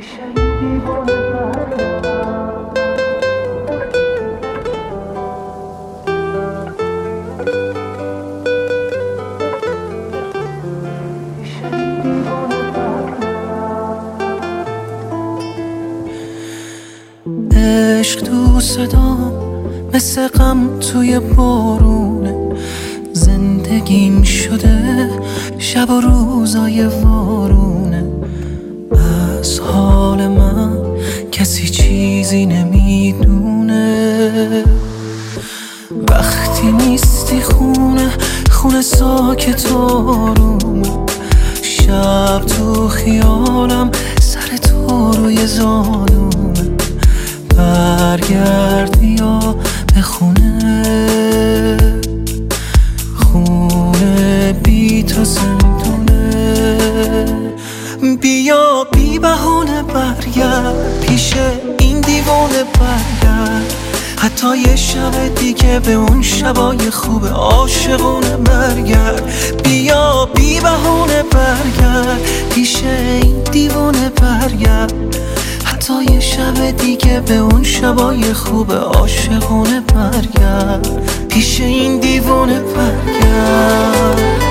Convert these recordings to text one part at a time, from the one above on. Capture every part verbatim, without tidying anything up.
عشق تو صدام مثل غم توی بارونه، زندگیم شده شب و روزای وارونه. از حال من کسی چیزی نمیدونه، وقتی نیستی خونه خونه ساکت و آرومه. شب تو خیالم سر تو روی زانومه، برگرد بیا به خونه، خونه بی تو زندونه. بیا بی بهونه برگرد پیش این دیوانه برگرد، حتی یه شب دیگه به اون شبای خوب عاشقونه برگرد. بیا بی بهونه برگرد پیش این دیوانه برگرد، حتی یه شب دیگه به اون شبای خوب عاشقونه برگرد، پیش این دیوانه برگرد.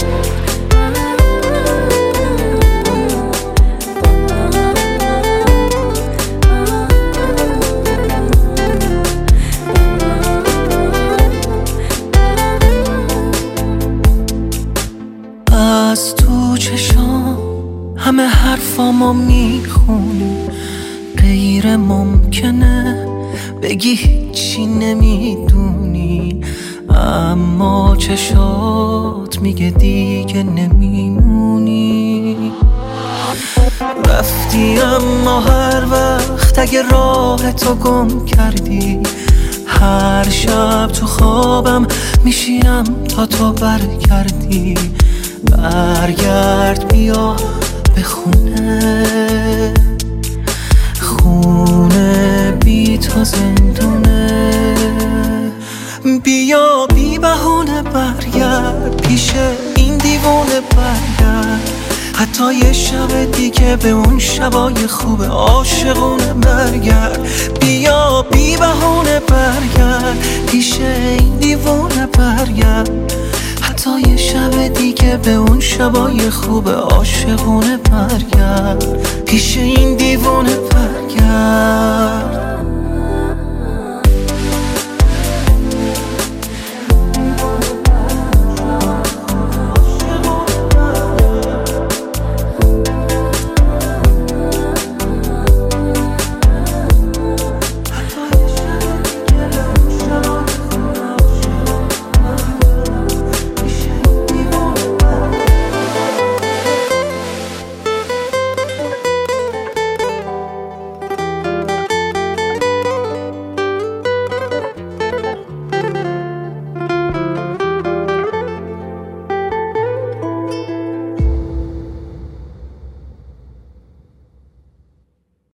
از تو چشام همه حرفامو میخونی، غیر ممکنه بگی هیچی نمیدونی، اما چشات میگه دیگه نمیمونی. رفتی اما هر وقت اگه راه تو گم کردی، هر شب تو خوابم میشینم تا تو برگردی. برگرد بیا به خونه، خونه بی تو زندونه. بیا بی بهونه برگرد پیش این دیوانه برگرد، حتی یه شب دیگه به اون شبای خوب عاشقونه برگرد. بیا بی بهونه برگرد پیش این دیوانه برگرد، حتی یه شب دیگه به اون شبای خوب عاشقونه برگرد، پیش این دیوانه برگرد.